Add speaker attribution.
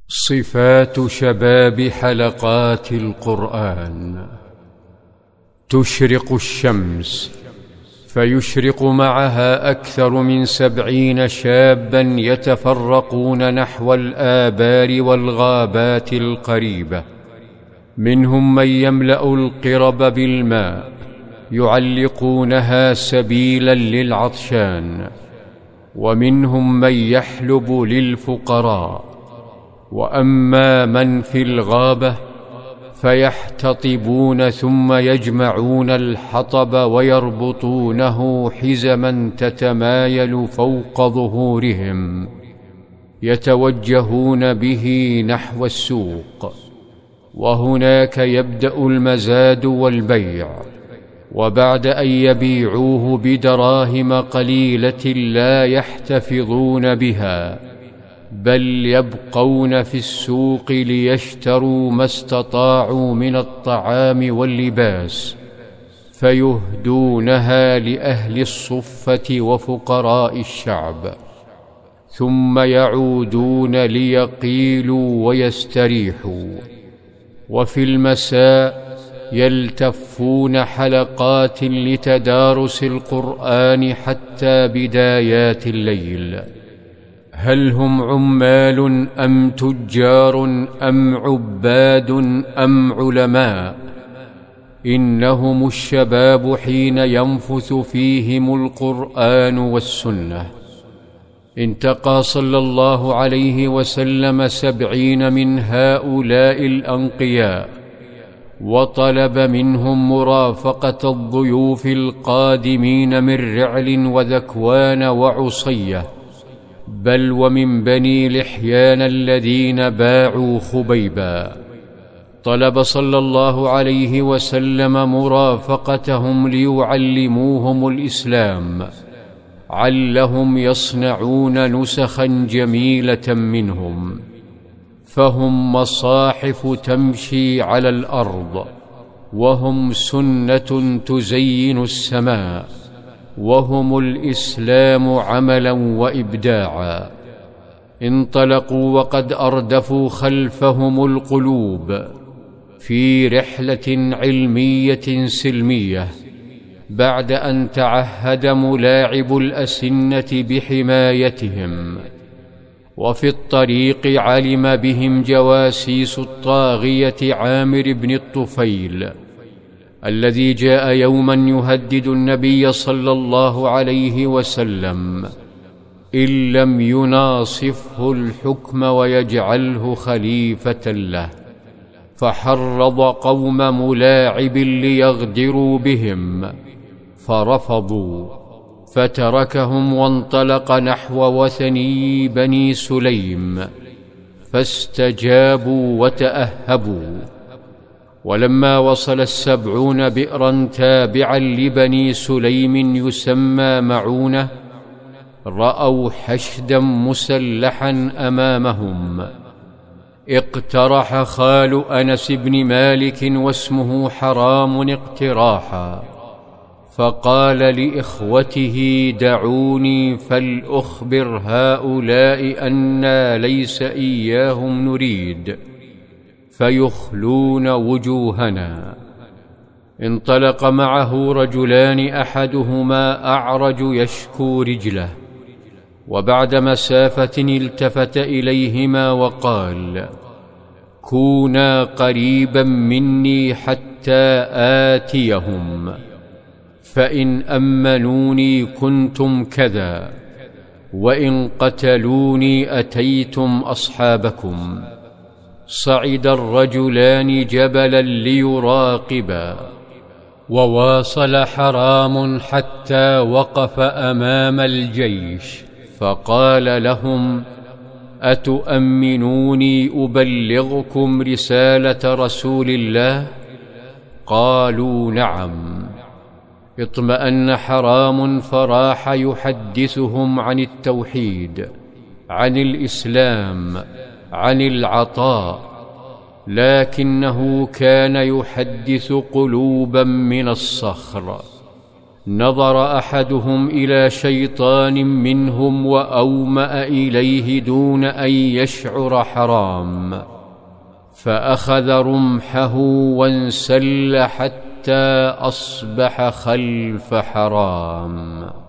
Speaker 1: صفات شباب حلقات القرآن. تشرق الشمس فيشرق معها أكثر من 70 شابا يتفرقون نحو الآبار والغابات القريبة، منهم من يملأ القرب بالماء يعلقونها سبيلا للعطشان، ومنهم من يحلب للفقراء، وأما من في الغابة فيحتطبون ثم يجمعون الحطب ويربطونه حزما تتمايل فوق ظهورهم يتوجهون به نحو السوق، وهناك يبدأ المزاد والبيع، وبعد أن يبيعوه بدراهم قليلة لا يحتفظون بها، بل يبقون في السوق ليشتروا ما استطاعوا من الطعام واللباس، فيهدونها لأهل الصفة وفقراء الشعب، ثم يعودون ليقيلوا ويستريحوا. وفي المساء يلتفون حلقات لتدارس القرآن حتى بدايات الليل. هل هم عمال أم تجار أم عباد أم علماء؟ إنهم الشباب حين ينفث فيهم القرآن والسنة. انتقى صلى الله عليه وسلم 70 من هؤلاء الأنقياء، وطلب منهم مرافقة الضيوف القادمين من رعل وذكوان وعصية، بل ومن بني لحيان الذين باعوا خبيبا. طلب صلى الله عليه وسلم مرافقتهم ليعلموهم الإسلام، علهم يصنعون نسخا جميلة منهم، فهم مصاحف تمشي على الأرض، وهم سنة تزين السماء، وهم الإسلام عملا وإبداعا. انطلقوا وقد أردفوا خلفهم القلوب في رحلة علمية سلمية، بعد أن تعهد ملاعب الأسنة بحمايتهم. وفي الطريق علم بهم جواسيس الطاغية عامر بن الطفيل، الذي جاء يوما يهدد النبي صلى الله عليه وسلم إن لم يناصفه الحكم ويجعله خليفة له، فحرض قوم ملاعب ليغدروا بهم، فرفضوا، فتركهم وانطلق نحو وثني بني سليم، فاستجابوا وتأهبوا. ولما وصل 70 بئرا تابعا لبني سليم يسمى معونة، رأوا حشدا مسلحا أمامهم. اقترح خال أنس بن مالك واسمه حرام اقتراحا، فقال لإخوته: دعوني فلأخبر هؤلاء أنا ليس إياهم نريد، فيخلون وجوهنا. انطلق معه رجلان، أحدهما أعرج يشكو رجله، وبعد مسافة التفت إليهما وقال: كونا قريبا مني حتى آتيهم، فإن أمنوني كنتم كذا، وإن قتلوني أتيتم أصحابكم. صعد الرجلان جبلا ليراقبا، وواصل حرام حتى وقف أمام الجيش، فقال لهم: أتؤمنوني أبلغكم رسالة رسول الله؟ قالوا: نعم. اطمأن حرام فراح يحدثهم عن التوحيد، عن الإسلام، عن العطاء، لكنه كان يحدث قلوبا من الصخر. نظر أحدهم إلى شيطان منهم وأومأ إليه دون أن يشعر حرام، فأخذ رمحه وانسل حتى أصبح خلف حرام.